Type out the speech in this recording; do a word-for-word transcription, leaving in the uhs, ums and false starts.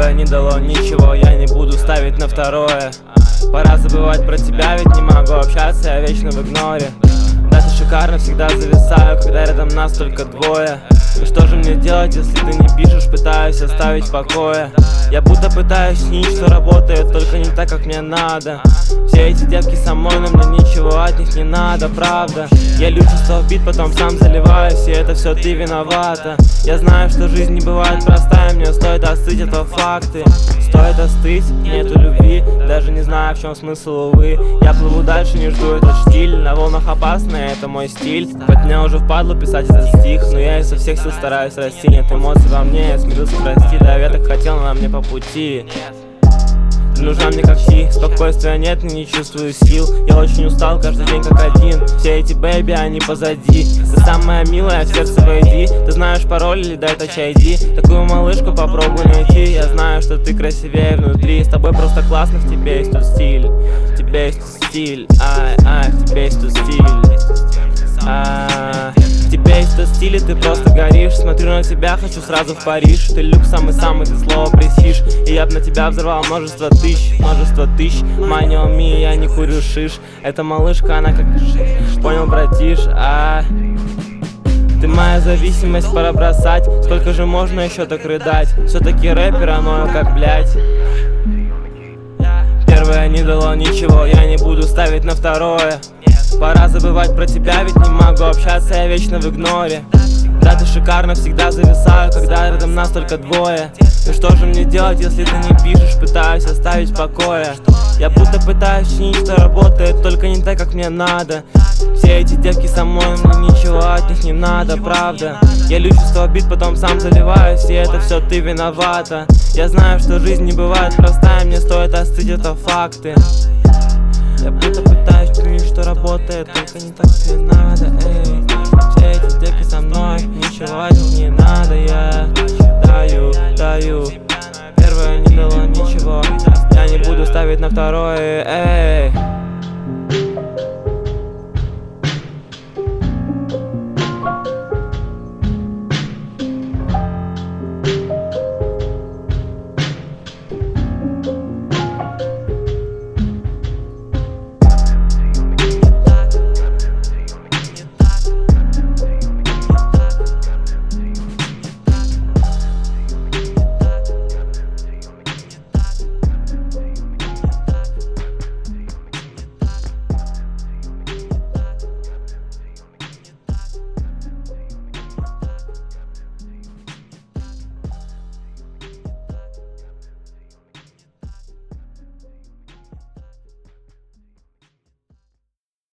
Первое не дало ничего, я не буду ставить на второе. Пора забывать про тебя, ведь не могу общаться, я вечно в игноре. Да, ты шикарно, всегда зависаю, когда рядом нас только двое. И что же мне делать, если ты не пишешь, пытаюсь оставить в покое. Я будто пытаюсь снить, что работает, только не так, как мне надо. Все эти девки со мной, но мне ничего от них не надо, правда. Я лью чувства в бит, потом сам заливаюсь, и это все ты виновата. Я знаю, что жизнь не бывает простая, мне стоит остыть, это факты. Стоит остыть, нету любви, даже не знаю, в чем смысл, увы. Я плыву дальше, не жду этот штиль, на волнах опасно, это мой стиль. Хоть мне уже впадло писать этот стих, но я изо всех сил стараюсь расти. Нет эмоций во мне, я смирился прости. Да, я так хотел, но она мне по пути. Ты нужна мне как ти, спокойствия нет, не чувствую сил. Я очень устал, каждый день как один. Все эти бэйби, они позади. Ты самая милая, в сердце войди. Ты знаешь пароль или дай тач ай ди. Такую малышку попробуй найти. Я знаю, что ты красивее внутри. С тобой просто классно, в тебе есть тот стиль. В тебе есть тот стиль, ай, ай, в тебе есть тот стиль. А, в тебе есть тот стиль, и ты просто горишь. Смотрю на тебя, хочу сразу в Париж. Ты люк самый-самый, ты слово престиж. И я б на тебя взорвал множество тысяч, множество тысяч. Money on me, я не курю шиш. Эта малышка, она как понял, братиш. А, ты моя зависимость, пора бросать. Сколько же можно еще так рыдать? Все-таки рэпер, оно как блять. Первое не дало ничего, я не буду ставить на второе. Пора забывать про тебя, ведь не могу общаться, я вечно в игноре. Да, ты шикарно, всегда зависаю, когда рядом нас только двое. Ну что же мне делать, если ты не пишешь, пытаюсь оставить в покое. Я будто пытаюсь чинить, что работает, только не так, как мне надо. Все эти девки со мной, мне ничего от них не надо, правда. Я лью чувства бит, потом сам заливаюсь, и это все ты виновата. Я знаю, что жизнь не бывает простая, мне стоит остыть, это факты. Я будто пытаюсь чинить, что работает, только не так, как мне надо, эй. Все эти девки со мной, ничего от них не надо, я даю, даю. Первое не дало ничего, я не буду ставить на второе, эй.